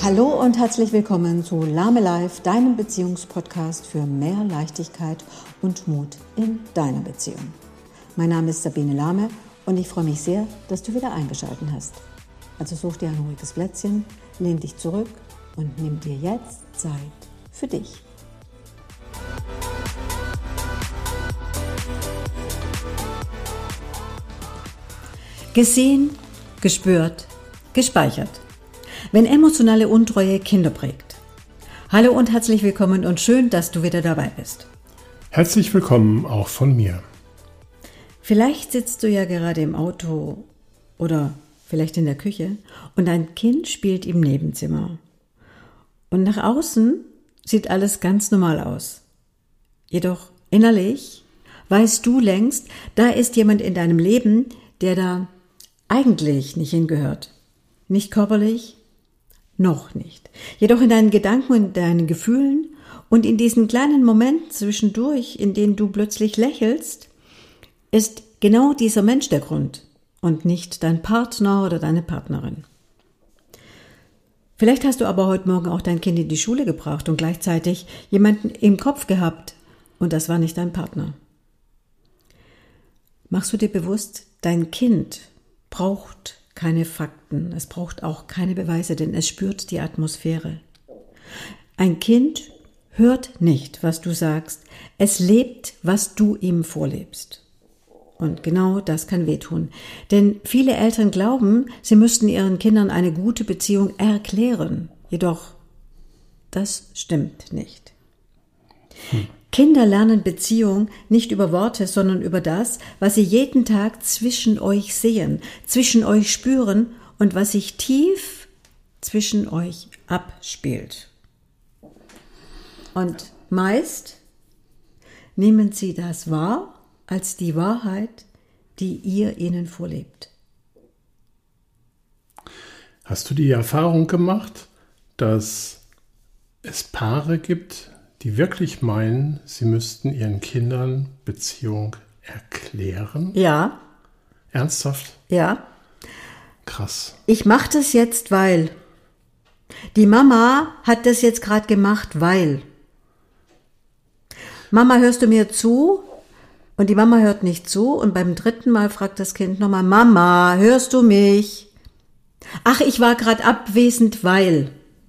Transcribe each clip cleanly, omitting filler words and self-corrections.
Hallo und herzlich willkommen zu Lahme Life, deinem Beziehungspodcast für mehr Leichtigkeit und Mut in deiner Beziehung. Mein Name ist Sabine Lahme und ich freue mich sehr, dass du wieder eingeschaltet hast. Also such dir ein ruhiges Plätzchen, lehn dich zurück und nimm dir jetzt Zeit für dich. Gesehen, gespürt, gespeichert. Wenn emotionale Untreue Kinder prägt. Hallo und herzlich willkommen und schön, dass du wieder dabei bist. Herzlich willkommen auch von mir. Vielleicht sitzt du ja gerade im Auto oder vielleicht in der Küche und dein Kind spielt im Nebenzimmer. Und nach außen sieht alles ganz normal aus. Jedoch innerlich weißt du längst, da ist jemand in deinem Leben, der da eigentlich nicht hingehört. Nicht körperlich, noch nicht. Jedoch in deinen Gedanken und deinen Gefühlen und in diesen kleinen Momenten zwischendurch, in denen du plötzlich lächelst, ist genau dieser Mensch der Grund und nicht dein Partner oder deine Partnerin. Vielleicht hast du aber heute Morgen auch dein Kind in die Schule gebracht und gleichzeitig jemanden im Kopf gehabt und das war nicht dein Partner. Machst du dir bewusst, dein Kind braucht keine Fakten, es braucht auch keine Beweise, denn es spürt die Atmosphäre. Ein Kind hört nicht, was du sagst, es lebt, was du ihm vorlebst. Und genau das kann wehtun. Denn viele Eltern glauben, sie müssten ihren Kindern eine gute Beziehung erklären. Jedoch, das stimmt nicht. Kinder lernen Beziehung nicht über Worte, sondern über das, was sie jeden Tag zwischen euch sehen, zwischen euch spüren und was sich tief zwischen euch abspielt. Und meist nehmen sie das wahr als die Wahrheit, die ihr ihnen vorlebt. Hast du die Erfahrung gemacht, dass es Paare gibt, die wirklich meinen, sie müssten ihren Kindern Beziehung erklären? Ja. Ernsthaft? Ja. Krass. Ich mache das jetzt, weil. Die Mama hat das jetzt gerade gemacht, weil. Mama, hörst du mir zu? Und die Mama hört nicht zu und beim dritten Mal fragt das Kind nochmal, Mama, hörst du mich? Ach, ich war gerade abwesend, weil.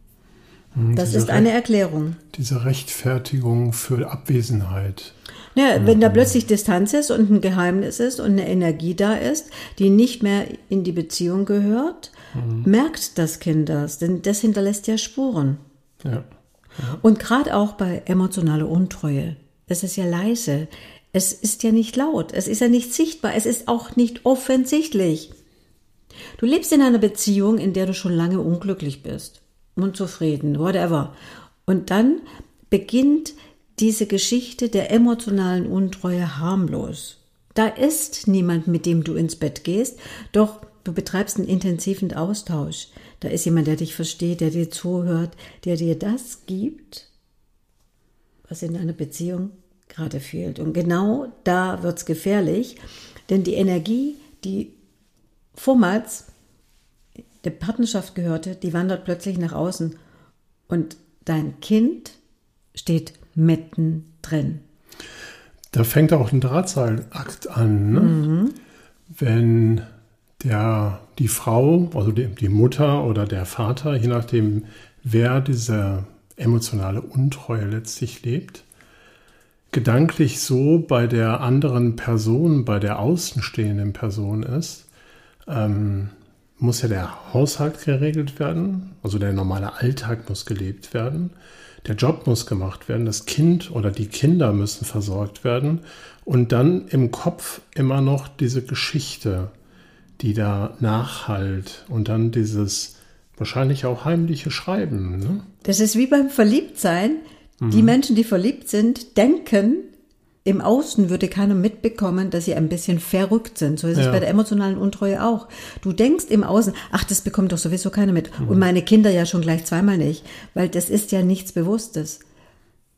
Das ist eine Erklärung. Diese Rechtfertigung für Abwesenheit. Ja, wenn da plötzlich Distanz ist und ein Geheimnis ist und eine Energie da ist, die nicht mehr in die Beziehung gehört, merkt das Kind das, denn das hinterlässt ja Spuren. Ja. Und gerade auch bei emotionaler Untreue, es ist ja leise, es ist ja nicht laut, es ist ja nicht sichtbar, es ist auch nicht offensichtlich. Du lebst in einer Beziehung, in der du schon lange unglücklich bist. Unzufrieden, whatever. Und dann beginnt diese Geschichte der emotionalen Untreue harmlos. Da ist niemand, mit dem du ins Bett gehst, doch du betreibst einen intensiven Austausch. Da ist jemand, der dich versteht, der dir zuhört, der dir das gibt, was in einer Beziehung gerade fehlt. Und genau da wird's gefährlich, denn die Energie, die vormals der Partnerschaft gehörte, die wandert plötzlich nach außen und dein Kind steht mittendrin. Da fängt auch ein Drahtseilakt an, ne? Wenn die Frau, also die Mutter oder der Vater, je nachdem, wer diese emotionale Untreue letztlich lebt, gedanklich so bei der anderen Person, bei der außenstehenden Person ist, muss ja der Haushalt geregelt werden, also der normale Alltag muss gelebt werden, der Job muss gemacht werden, das Kind oder die Kinder müssen versorgt werden und dann im Kopf immer noch diese Geschichte, die da nachhallt und dann dieses wahrscheinlich auch heimliche Schreiben. Ne? Das ist wie beim Verliebtsein. Die Menschen, die verliebt sind, denken, im Außen würde keiner mitbekommen, dass sie ein bisschen verrückt sind. So ist es bei der emotionalen Untreue auch. Du denkst im Außen, ach, das bekommt doch sowieso keiner mit. Und meine Kinder ja schon gleich zweimal nicht, weil das ist ja nichts Bewusstes.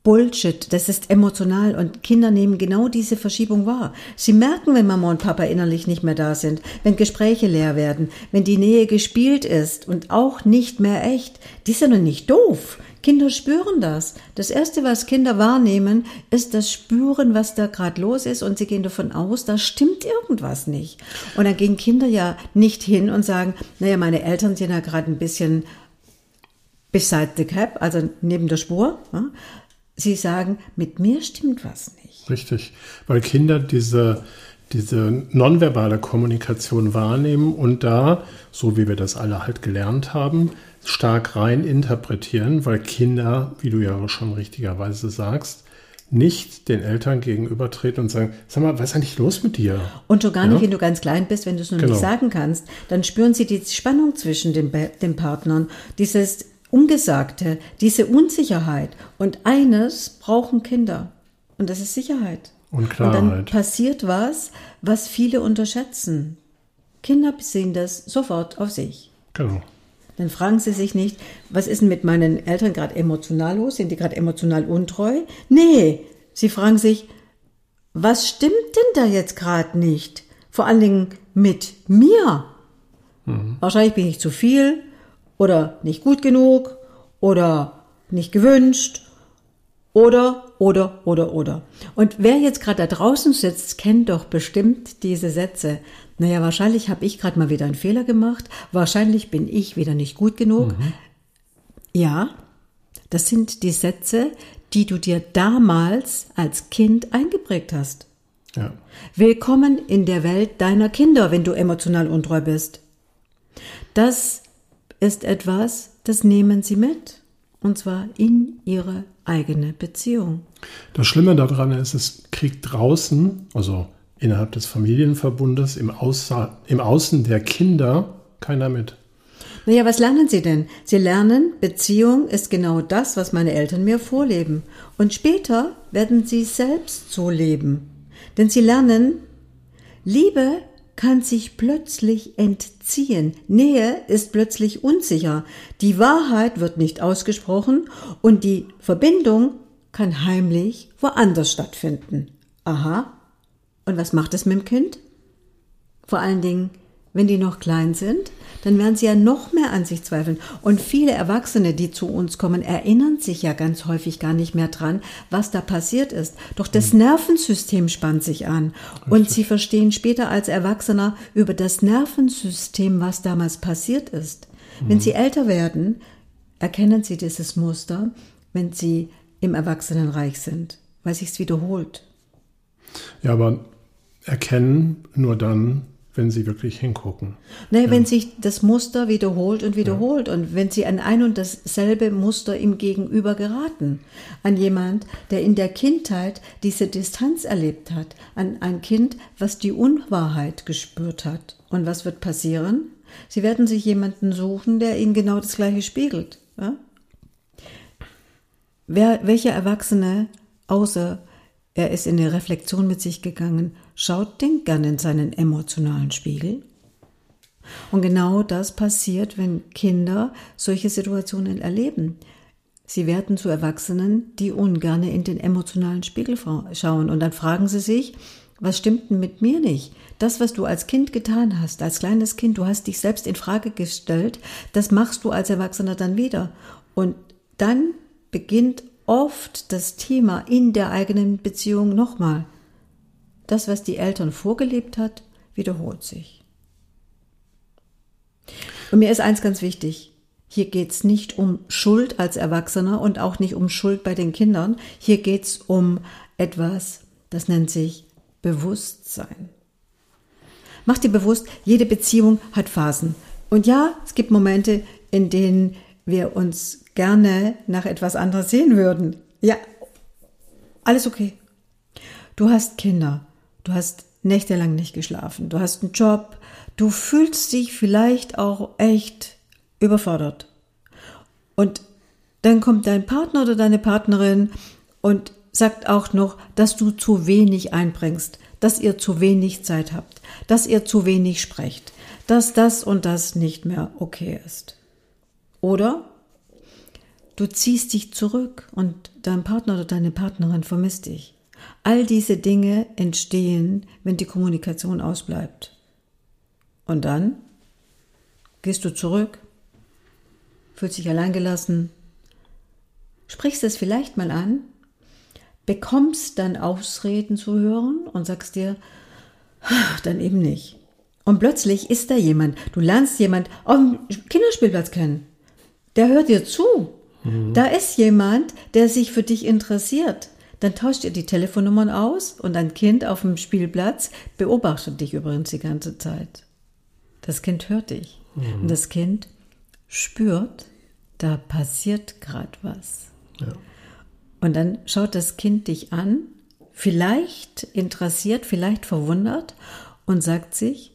Bullshit, das ist emotional und Kinder nehmen genau diese Verschiebung wahr. Sie merken, wenn Mama und Papa innerlich nicht mehr da sind, wenn Gespräche leer werden, wenn die Nähe gespielt ist und auch nicht mehr echt. Die sind doch nicht doof. Kinder spüren das. Das Erste, was Kinder wahrnehmen, ist das Spüren, was da gerade los ist und sie gehen davon aus, da stimmt irgendwas nicht. Und dann gehen Kinder ja nicht hin und sagen, naja, meine Eltern sind ja gerade ein bisschen beside the cap, also neben der Spur. Ja? Sie sagen, mit mir stimmt was nicht. Richtig, weil Kinder diese nonverbale Kommunikation wahrnehmen und da, so wie wir das alle halt gelernt haben, stark rein interpretieren, weil Kinder, wie du ja auch schon richtigerweise sagst, nicht den Eltern gegenübertreten und sagen, sag mal, was ist eigentlich los mit dir? Und schon gar nicht, wenn du ganz klein bist, wenn du es noch nicht sagen kannst, dann spüren sie die Spannung zwischen den Partnern, dieses Ungesagte, diese Unsicherheit. Und eines brauchen Kinder. Und das ist Sicherheit. Und Klarheit. Und dann passiert was viele unterschätzen. Kinder beziehen das sofort auf sich. Genau. Dann fragen sie sich nicht, was ist denn mit meinen Eltern gerade emotional los? Sind die gerade emotional untreu? Nee, sie fragen sich, was stimmt denn da jetzt gerade nicht? Vor allen Dingen mit mir. Wahrscheinlich bin ich zu viel. Oder nicht gut genug oder nicht gewünscht oder. Und wer jetzt gerade da draußen sitzt, kennt doch bestimmt diese Sätze. Naja, wahrscheinlich habe ich gerade mal wieder einen Fehler gemacht. Wahrscheinlich bin ich wieder nicht gut genug. Ja, das sind die Sätze, die du dir damals als Kind eingeprägt hast. Ja. Willkommen in der Welt deiner Kinder, wenn du emotional untreu bist. Das ist etwas, das nehmen sie mit, und zwar in ihre eigene Beziehung. Das Schlimme daran ist, es kriegt draußen, also innerhalb des Familienverbundes, im Außen der Kinder, keiner mit. Naja, was lernen sie denn? Sie lernen, Beziehung ist genau das, was meine Eltern mir vorleben. Und später werden sie selbst so leben. Denn sie lernen, Liebe kann sich plötzlich entziehen. Nähe ist plötzlich unsicher. Die Wahrheit wird nicht ausgesprochen und die Verbindung kann heimlich woanders stattfinden. Aha. Und was macht es mit dem Kind? Vor allen Dingen, wenn die noch klein sind, dann werden sie ja noch mehr an sich zweifeln. Und viele Erwachsene, die zu uns kommen, erinnern sich ja ganz häufig gar nicht mehr dran, was da passiert ist. Doch das Nervensystem spannt sich an. Richtig. Und sie verstehen später als Erwachsener über das Nervensystem, was damals passiert ist. Wenn sie älter werden, erkennen sie dieses Muster, wenn sie im Erwachsenenreich sind, weil sich's wiederholt. Ja, aber erkennen nur dann, wenn sie wirklich hingucken. Naja, wenn sich das Muster wiederholt und wiederholt und wenn sie an ein und dasselbe Muster im Gegenüber geraten, an jemand, der in der Kindheit diese Distanz erlebt hat, an ein Kind, was die Unwahrheit gespürt hat. Und was wird passieren? Sie werden sich jemanden suchen, der ihnen genau das Gleiche spiegelt. Ja? Welcher Erwachsene, außer er ist in eine Reflexion mit sich gegangen, schaut denn gern in seinen emotionalen Spiegel? Und genau das passiert, wenn Kinder solche Situationen erleben. Sie werden zu Erwachsenen, die ungerne in den emotionalen Spiegel schauen. Und dann fragen sie sich, was stimmt denn mit mir nicht? Das, was du als Kind getan hast, als kleines Kind, du hast dich selbst in Frage gestellt, das machst du als Erwachsener dann wieder. Und dann beginnt oft das Thema in der eigenen Beziehung nochmal. Das, was die Eltern vorgelebt hat, wiederholt sich. Und mir ist eins ganz wichtig. Hier geht's nicht um Schuld als Erwachsener und auch nicht um Schuld bei den Kindern. Hier geht's um etwas, das nennt sich Bewusstsein. Mach dir bewusst, jede Beziehung hat Phasen. Und ja, es gibt Momente, in denen wir uns gerne nach etwas anderes sehen würden. Ja, alles okay. Du hast Kinder, du hast nächtelang nicht geschlafen, du hast einen Job, du fühlst dich vielleicht auch echt überfordert. Und dann kommt dein Partner oder deine Partnerin und sagt auch noch, dass du zu wenig einbringst, dass ihr zu wenig Zeit habt, dass ihr zu wenig sprecht, dass das und das nicht mehr okay ist. Oder du ziehst dich zurück und dein Partner oder deine Partnerin vermisst dich. All diese Dinge entstehen, wenn die Kommunikation ausbleibt. Und dann gehst du zurück, fühlst dich alleingelassen, sprichst es vielleicht mal an, bekommst dann Ausreden zu hören und sagst dir, dann eben nicht. Und plötzlich ist da jemand, du lernst jemand auf dem Kinderspielplatz kennen, der hört dir zu. Da ist jemand, der sich für dich interessiert. Dann tauscht ihr die Telefonnummern aus und ein Kind auf dem Spielplatz beobachtet dich übrigens die ganze Zeit. Das Kind hört dich und das Kind spürt, da passiert gerade was. Ja. Und dann schaut das Kind dich an, vielleicht interessiert, vielleicht verwundert und sagt sich,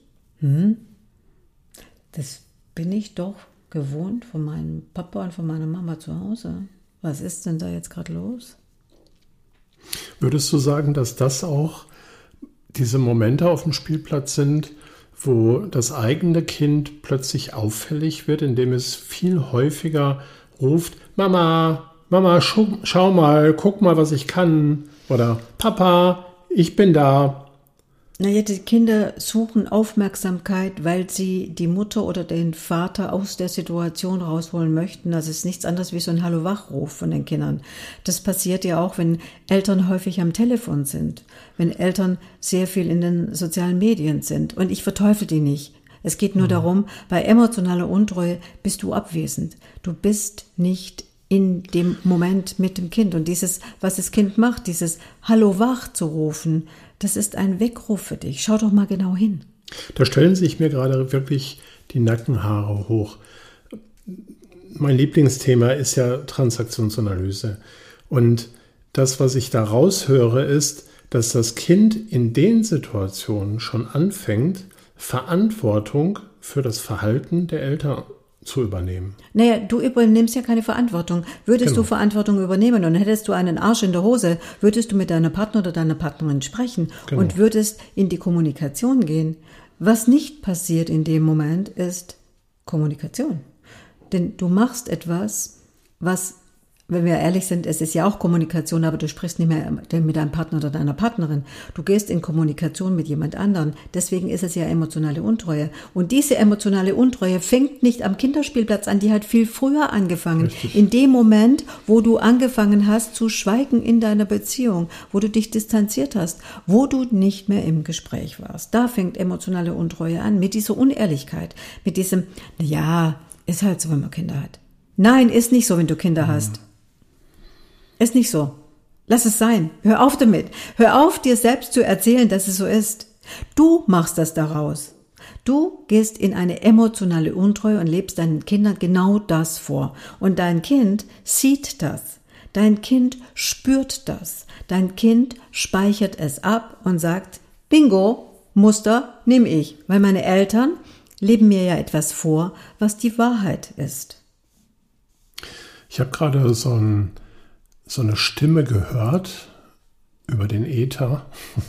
das bin ich doch gewohnt von meinem Papa und von meiner Mama zu Hause. Was ist denn da jetzt gerade los? Würdest du sagen, dass das auch diese Momente auf dem Spielplatz sind, wo das eigene Kind plötzlich auffällig wird, indem es viel häufiger ruft, Mama, schau mal, guck mal, was ich kann. Oder Papa, ich bin da. Naja, die Kinder suchen Aufmerksamkeit, weil sie die Mutter oder den Vater aus der Situation rausholen möchten. Das ist nichts anderes wie so ein Hallo-Wach-Ruf von den Kindern. Das passiert ja auch, wenn Eltern häufig am Telefon sind, wenn Eltern sehr viel in den sozialen Medien sind. Und ich verteufel die nicht. Es geht nur darum, bei emotionaler Untreue bist du abwesend. Du bist nicht in dem Moment mit dem Kind. Und dieses, was das Kind macht, dieses Hallo-Wach zu rufen, das ist ein Weckruf für dich. Schau doch mal genau hin. Da stellen sich mir gerade wirklich die Nackenhaare hoch. Mein Lieblingsthema ist ja Transaktionsanalyse. Und das, was ich da raushöre, ist, dass das Kind in den Situationen schon anfängt, Verantwortung für das Verhalten der Eltern zu übernehmen. Naja, du übernimmst ja keine Verantwortung. Würdest du Verantwortung übernehmen und hättest du einen Arsch in der Hose, würdest du mit deiner Partner oder deiner Partnerin sprechen und würdest in die Kommunikation gehen. Was nicht passiert in dem Moment, ist Kommunikation. Denn du machst etwas, was, wenn wir ehrlich sind, es ist ja auch Kommunikation, aber du sprichst nicht mehr mit deinem Partner oder deiner Partnerin. Du gehst in Kommunikation mit jemand anderem. Deswegen ist es ja emotionale Untreue. Und diese emotionale Untreue fängt nicht am Kinderspielplatz an, die hat viel früher angefangen. Richtig. In dem Moment, wo du angefangen hast zu schweigen in deiner Beziehung, wo du dich distanziert hast, wo du nicht mehr im Gespräch warst. Da fängt emotionale Untreue an, mit dieser Unehrlichkeit, mit diesem, ja, ist halt so, wenn man Kinder hat. Nein, ist nicht so, wenn du Kinder hast. Ist nicht so. Lass es sein. Hör auf damit. Hör auf, dir selbst zu erzählen, dass es so ist. Du machst das daraus. Du gehst in eine emotionale Untreue und lebst deinen Kindern genau das vor. Und dein Kind sieht das. Dein Kind spürt das. Dein Kind speichert es ab und sagt, Bingo, Muster nehme ich. Weil meine Eltern leben mir ja etwas vor, was die Wahrheit ist. Ich habe gerade so eine Stimme gehört über den Äther,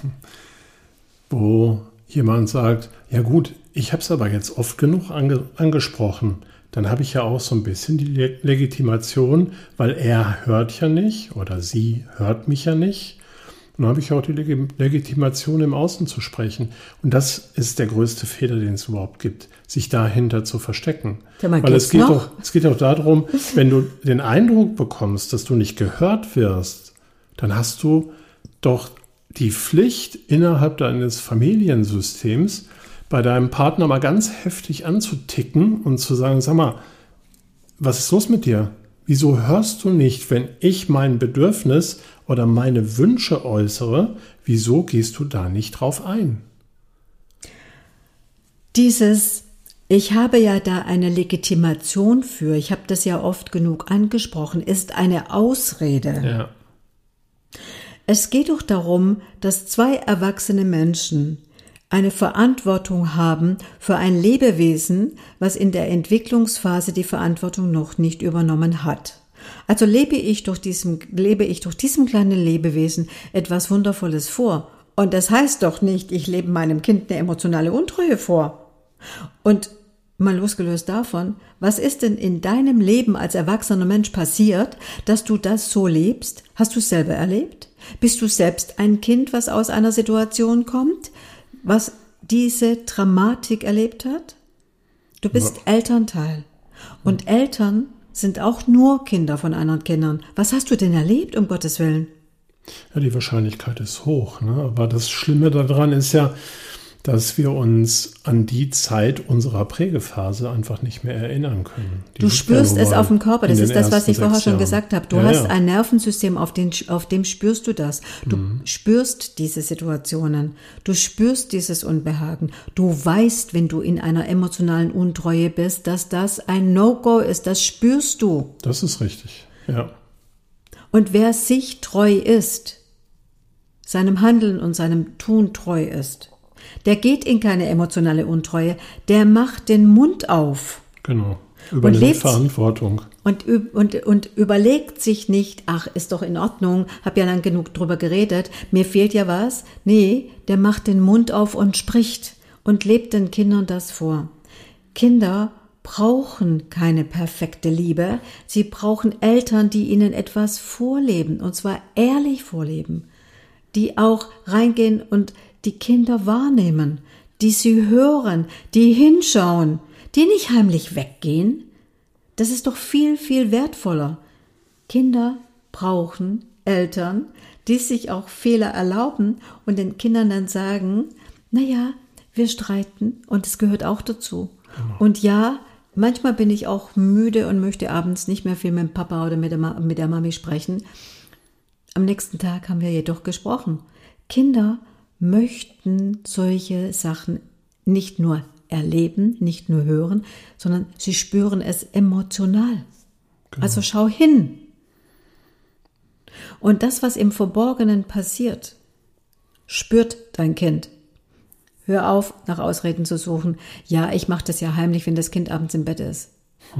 wo jemand sagt, ja gut, ich habe es aber jetzt oft genug angesprochen. Dann habe ich ja auch so ein bisschen die Legitimation, weil er hört ja nicht oder sie hört mich ja nicht. Und dann habe ich auch die Legitimation, im Außen zu sprechen. Und das ist der größte Fehler, den es überhaupt gibt, sich dahinter zu verstecken. Weil es geht auch darum, wenn du den Eindruck bekommst, dass du nicht gehört wirst, dann hast du doch die Pflicht, innerhalb deines Familiensystems bei deinem Partner mal ganz heftig anzuticken und zu sagen, sag mal, was ist los mit dir? Wieso hörst du nicht, wenn ich mein Bedürfnis oder meine Wünsche äußere? Wieso gehst du da nicht drauf ein? Ich habe ja da eine Legitimation für, ich habe das ja oft genug angesprochen, ist eine Ausrede. Ja. Es geht doch darum, dass zwei erwachsene Menschen eine Verantwortung haben für ein Lebewesen, was in der Entwicklungsphase die Verantwortung noch nicht übernommen hat. Also lebe ich durch diesem kleinen Lebewesen etwas Wundervolles vor. Und das heißt doch nicht, ich lebe meinem Kind eine emotionale Untreue vor. Und mal losgelöst davon, was ist denn in deinem Leben als erwachsener Mensch passiert, dass du das so lebst? Hast du es selber erlebt? Bist du selbst ein Kind, was aus einer Situation kommt, was diese Dramatik erlebt hat? Du bist Elternteil. Und Eltern sind auch nur Kinder von anderen Kindern. Was hast du denn erlebt, um Gottes Willen? Ja, die Wahrscheinlichkeit ist hoch, ne? Aber das Schlimme daran ist ja, dass wir uns an die Zeit unserer Prägephase einfach nicht mehr erinnern können. Du spürst es auf dem Körper, das ist das, was ich vorher schon gesagt habe. Du hast ein Nervensystem, auf dem spürst du das. Du spürst diese Situationen, du spürst dieses Unbehagen. Du weißt, wenn du in einer emotionalen Untreue bist, dass das ein No-Go ist, das spürst du. Das ist richtig, ja. Und wer sich treu ist, seinem Handeln und seinem Tun treu ist, der geht in keine emotionale Untreue, der macht den Mund auf. Genau, übernimmt Verantwortung. Und überlegt sich nicht, ach, ist doch in Ordnung, hab ja lang genug drüber geredet, mir fehlt ja was. Nee, der macht den Mund auf und spricht und lebt den Kindern das vor. Kinder brauchen keine perfekte Liebe, sie brauchen Eltern, die ihnen etwas vorleben, und zwar ehrlich vorleben, die auch reingehen und die Kinder wahrnehmen, die sie hören, die hinschauen, die nicht heimlich weggehen. Das ist doch viel, viel wertvoller. Kinder brauchen Eltern, die sich auch Fehler erlauben und den Kindern dann sagen, naja, wir streiten und es gehört auch dazu. Genau. Und ja, manchmal bin ich auch müde und möchte abends nicht mehr viel mit dem Papa oder mit der Mami sprechen. Am nächsten Tag haben wir jedoch gesprochen. Kinder möchten solche Sachen nicht nur erleben, nicht nur hören, sondern sie spüren es emotional. Genau. Also schau hin. Und das, was im Verborgenen passiert, spürt dein Kind. Hör auf, nach Ausreden zu suchen. Ja, ich mache das ja heimlich, wenn das Kind abends im Bett ist.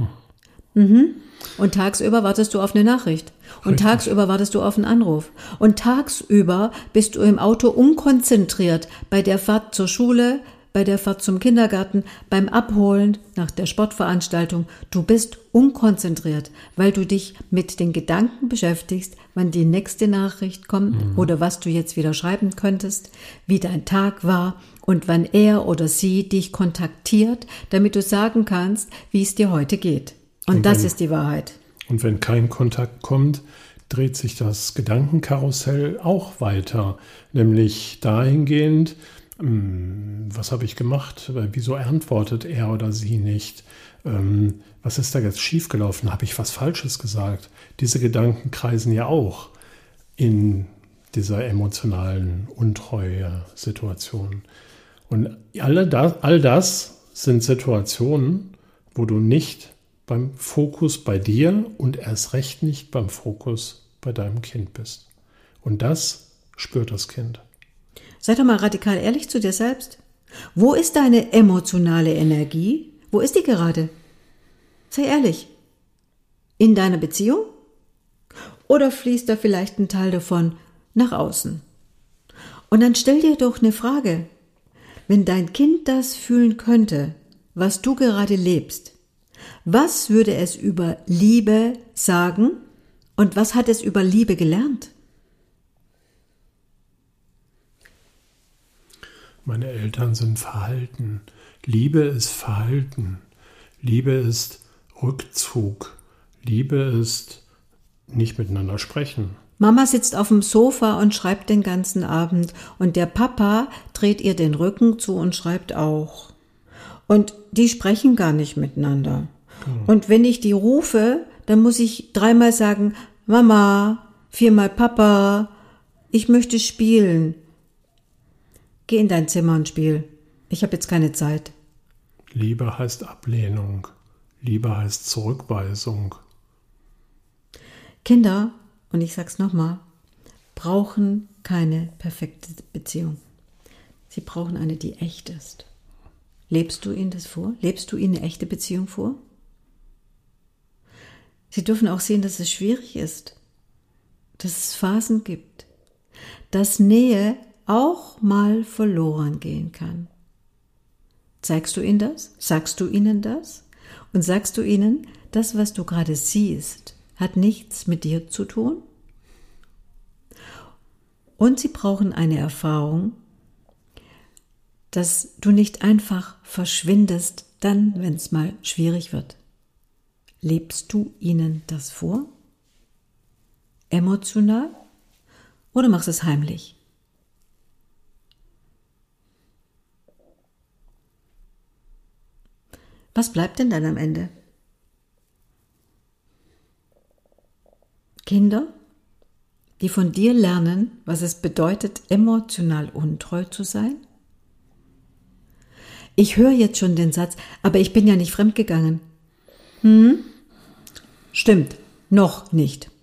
Und tagsüber wartest du auf eine Nachricht. Und Richtig. Tagsüber wartest du auf einen Anruf. Und tagsüber bist du im Auto unkonzentriert bei der Fahrt zur Schule, bei der Fahrt zum Kindergarten, beim Abholen nach der Sportveranstaltung. Du bist unkonzentriert, weil du dich mit den Gedanken beschäftigst, wann die nächste Nachricht kommt oder was du jetzt wieder schreiben könntest, wie dein Tag war und wann er oder sie dich kontaktiert, damit du sagen kannst, wie es dir heute geht. Und das ist die Wahrheit. Und wenn kein Kontakt kommt, dreht sich das Gedankenkarussell auch weiter, nämlich dahingehend, was habe ich gemacht? Wieso antwortet er oder sie nicht? Was ist da jetzt schiefgelaufen? Habe ich was Falsches gesagt? Diese Gedanken kreisen ja auch in dieser emotionalen Untreue-Situation. Und all das sind Situationen, wo du nicht beim Fokus bei dir und erst recht nicht beim Fokus bei deinem Kind bist. Und das spürt das Kind. Sei doch mal radikal ehrlich zu dir selbst. Wo ist deine emotionale Energie? Wo ist die gerade? Sei ehrlich. In deiner Beziehung? Oder fließt da vielleicht ein Teil davon nach außen? Und dann stell dir doch eine Frage. Wenn dein Kind das fühlen könnte, was du gerade lebst, was würde es über Liebe sagen und was hat es über Liebe gelernt? Meine Eltern sind Verhalten. Liebe ist Verhalten. Liebe ist Rückzug. Liebe ist nicht miteinander sprechen. Mama sitzt auf dem Sofa und schreibt den ganzen Abend und der Papa dreht ihr den Rücken zu und schreibt auch. Und die sprechen gar nicht miteinander. Und wenn ich die rufe, dann muss ich 3-mal sagen, Mama, 4-mal Papa, ich möchte spielen. Geh in dein Zimmer und spiel. Ich habe jetzt keine Zeit. Liebe heißt Ablehnung. Liebe heißt Zurückweisung. Kinder, und ich sag's nochmal, brauchen keine perfekte Beziehung. Sie brauchen eine, die echt ist. Lebst du ihnen das vor? Lebst du ihnen eine echte Beziehung vor? Sie dürfen auch sehen, dass es schwierig ist, dass es Phasen gibt, dass Nähe auch mal verloren gehen kann. Zeigst du ihnen das? Sagst du ihnen das? Und sagst du ihnen, das, was du gerade siehst, hat nichts mit dir zu tun? Und sie brauchen eine Erfahrung, dass du nicht einfach verschwindest, dann, wenn es mal schwierig wird. Lebst du ihnen das vor? Emotional? Oder machst du es heimlich? Was bleibt denn dann am Ende? Kinder, die von dir lernen, was es bedeutet, emotional untreu zu sein? Ich höre jetzt schon den Satz, aber ich bin ja nicht fremdgegangen. Stimmt, noch nicht.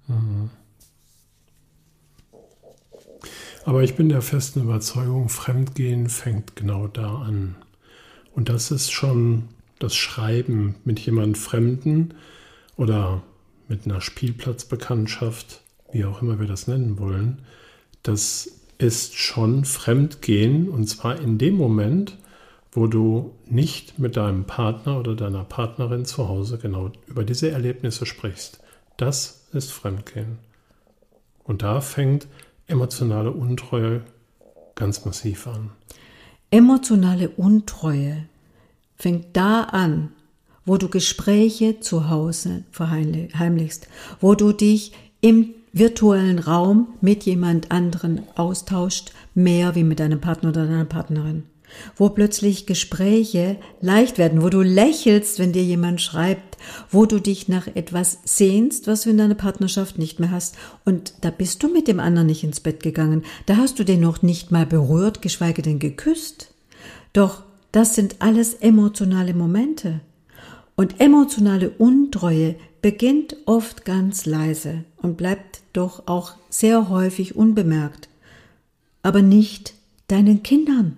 Aber ich bin der festen Überzeugung, Fremdgehen fängt genau da an. Und das ist schon das Schreiben mit jemandem Fremden oder mit einer Spielplatzbekanntschaft, wie auch immer wir das nennen wollen. Das ist schon Fremdgehen, und zwar in dem Moment, wo du nicht mit deinem Partner oder deiner Partnerin zu Hause genau über diese Erlebnisse sprichst. Das ist Fremdgehen. Und da fängt emotionale Untreue ganz massiv an. Emotionale Untreue fängt da an, wo du Gespräche zu Hause verheimlichst, wo du dich im virtuellen Raum mit jemand anderen austauscht, mehr wie mit deinem Partner oder deiner Partnerin. Wo plötzlich Gespräche leicht werden, wo du lächelst, wenn dir jemand schreibt, wo du dich nach etwas sehnst, was du in deiner Partnerschaft nicht mehr hast. Und da bist du mit dem anderen nicht ins Bett gegangen. Da hast du den noch nicht mal berührt, geschweige denn geküsst. Doch das sind alles emotionale Momente. Und emotionale Untreue beginnt oft ganz leise und bleibt doch auch sehr häufig unbemerkt. Aber nicht deinen Kindern.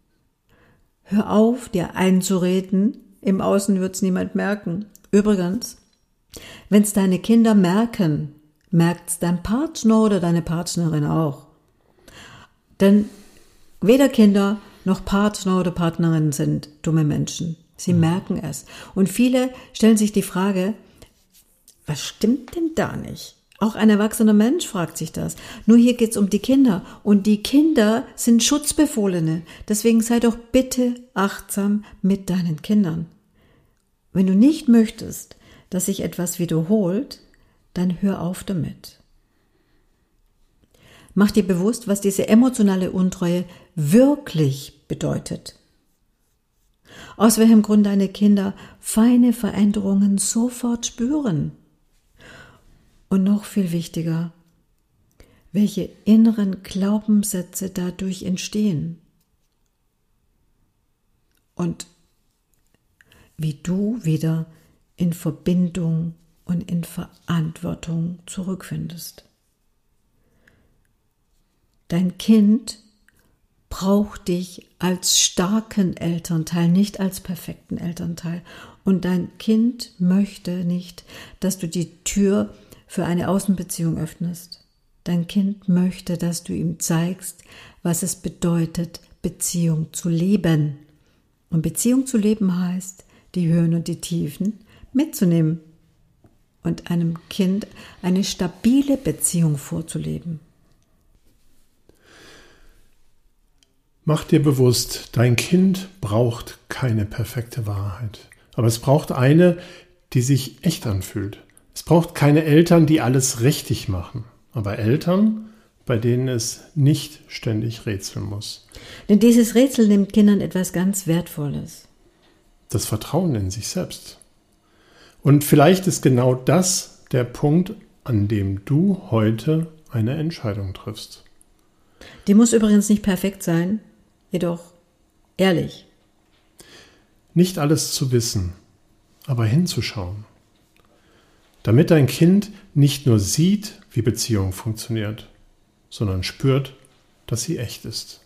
Hör auf, dir einzureden, im Außen wird's niemand merken. Übrigens, wenn's deine Kinder merken, merkt's dein Partner oder deine Partnerin auch. Denn weder Kinder noch Partner oder Partnerin sind dumme Menschen. Sie merken es. Und viele stellen sich die Frage, was stimmt denn da nicht? Auch ein erwachsener Mensch fragt sich das. Nur hier geht's um die Kinder. Und die Kinder sind Schutzbefohlene. Deswegen sei doch bitte achtsam mit deinen Kindern. Wenn du nicht möchtest, dass sich etwas wiederholt, dann hör auf damit. Mach dir bewusst, was diese emotionale Untreue wirklich bedeutet. Aus welchem Grund deine Kinder feine Veränderungen sofort spüren. Und noch viel wichtiger, welche inneren Glaubenssätze dadurch entstehen. Und wie du wieder in Verbindung und in Verantwortung zurückfindest. Dein Kind braucht dich als starken Elternteil, nicht als perfekten Elternteil. Und dein Kind möchte nicht, dass du die Tür für eine Außenbeziehung öffnest. Dein Kind möchte, dass du ihm zeigst, was es bedeutet, Beziehung zu leben. Und Beziehung zu leben heißt, die Höhen und die Tiefen mitzunehmen und einem Kind eine stabile Beziehung vorzuleben. Mach dir bewusst, dein Kind braucht keine perfekte Wahrheit. Aber es braucht eine, die sich echt anfühlt. Es braucht keine Eltern, die alles richtig machen. Aber Eltern, bei denen es nicht ständig rätseln muss. Denn dieses Rätsel nimmt Kindern etwas ganz Wertvolles. Das Vertrauen in sich selbst. Und vielleicht ist genau das der Punkt, an dem du heute eine Entscheidung triffst. Die muss übrigens nicht perfekt sein, jedoch ehrlich. Nicht alles zu wissen, aber hinzuschauen. Damit dein Kind nicht nur sieht, wie Beziehung funktioniert, sondern spürt, dass sie echt ist.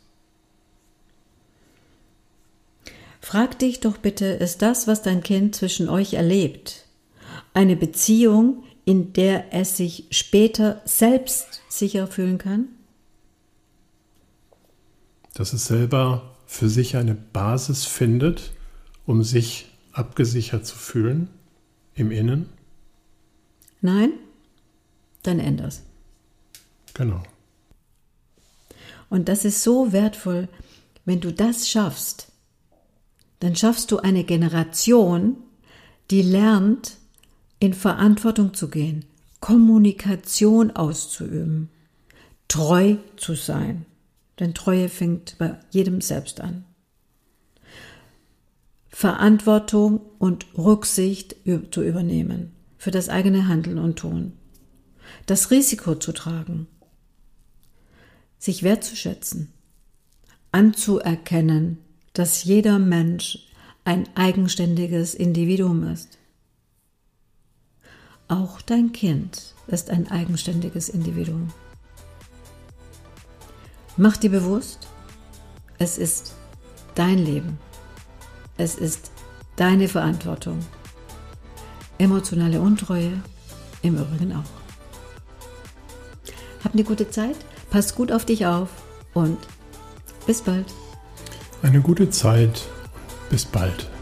Frag dich doch bitte, ist das, was dein Kind zwischen euch erlebt, eine Beziehung, in der es sich später selbst sicher fühlen kann? Dass es selber für sich eine Basis findet, um sich abgesichert zu fühlen im Innen? Nein? Dann änder's. Genau. Und das ist so wertvoll, wenn du das schaffst, dann schaffst du eine Generation, die lernt, in Verantwortung zu gehen, Kommunikation auszuüben, treu zu sein. Denn Treue fängt bei jedem selbst an. Verantwortung und Rücksicht zu übernehmen für das eigene Handeln und Tun. Das Risiko zu tragen. Sich wertzuschätzen. Anzuerkennen, dass jeder Mensch ein eigenständiges Individuum ist. Auch dein Kind ist ein eigenständiges Individuum. Mach dir bewusst, es ist dein Leben. Es ist deine Verantwortung. Emotionale Untreue im Übrigen auch. Hab eine gute Zeit, pass gut auf dich auf und bis bald. Eine gute Zeit, bis bald.